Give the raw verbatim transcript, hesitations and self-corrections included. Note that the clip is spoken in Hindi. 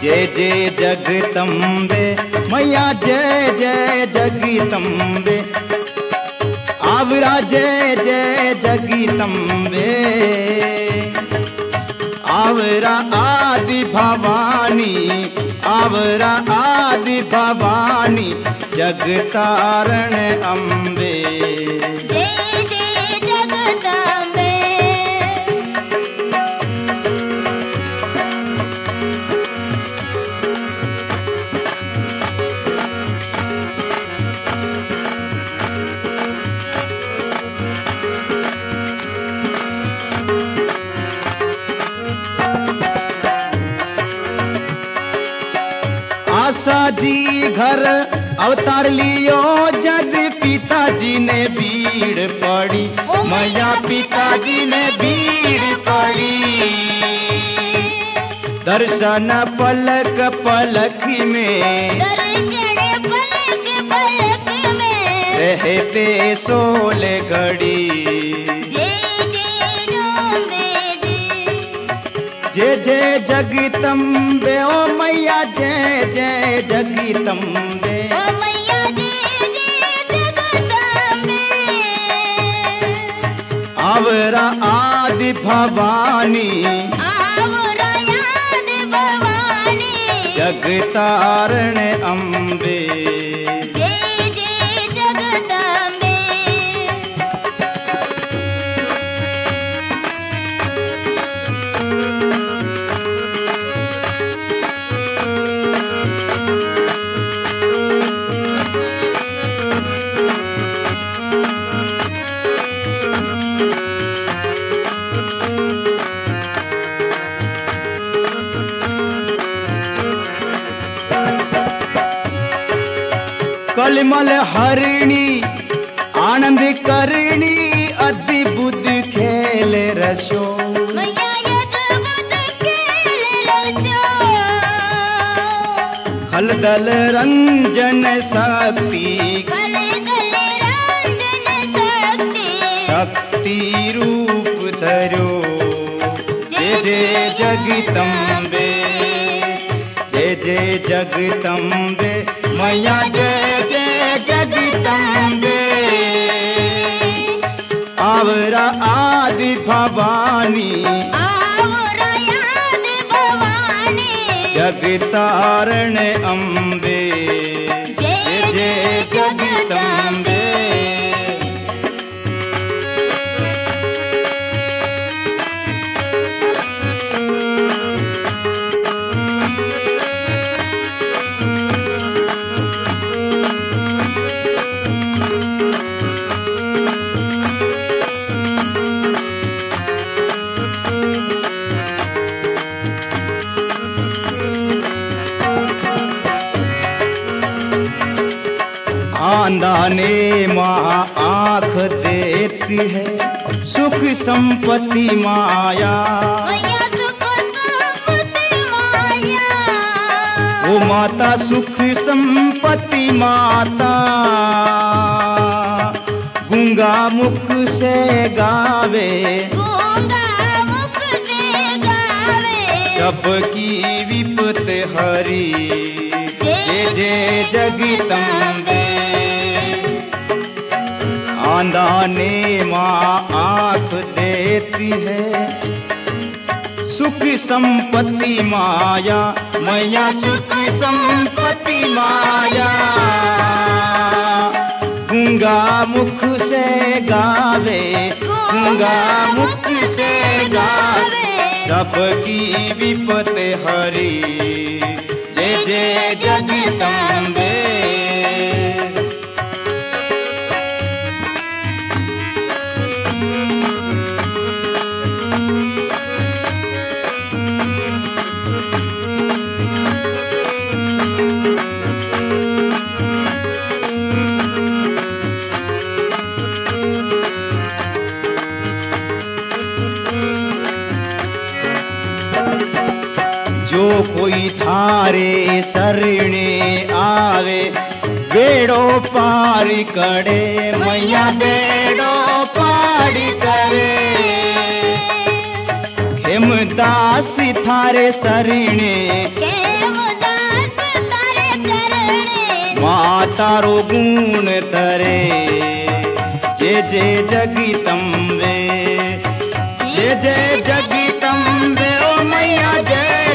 जय जय जगदम्बे मैया जय जय जगदम्बे आवरा जय जय जगदम्बे आवरा आदि भवानी आवरा आदि भवानी जगतारण अम्बे जय जय जगदम्बे आशा जी घर अवतार लियो जद पिताजी ने भीड़ पड़ी मैया पिताजी ने भीड़ पड़ी दर्शन पलक पलक में दर्शन पलक पलक में रहते सोले घड़ी जय जय जगदम्बे ओ मैया जय जय जगदम्बे ओ मैया जय जय जगदम्बे आवरा आदि भवानी आवरा आदि भवानी जगतारण अम्बे जय जय जगदम्बे कलमल हरिणी आनंद करणी अद्भुत खेल रसो मैया अद्भुत खेल रसो खलदल रंजन शक्ति खलदल रंजन शक्ति शक्ति रूप धरो जय जय जगदम्बे जय जय जगदम्बे मैया जय जय जगदम्बे आवरा आदि भवानी आवरा आदि भवानी जगतारण अम्बे जय जय जगदम्बे आंदाने माँ आँख देती है सुख संपत्ति माया मैया सुख संपत्ति माया ओ माता सुख संपत्ति माता गूंगा मुख से गावे गूंगा मुख से गावे सबकी विपत हरी जय जय जगदम्बे आंदाने माँ आँख देती है सुख संपत्ति माया मैया सुख संपत्ति माया गूंगा मुख से गावे गूंगा मुख से गावे सबकी विपत हरी जय जय जगदम्बे जो कोई थारे शरणे आवे बेड़ो पार करे मैया बेड़ो पार करे खेमदास थारे शरणे खेम करणे मां तारो गुण तरे जय जय जगदम्बे जय जय जगदम्बे ओ मैया जय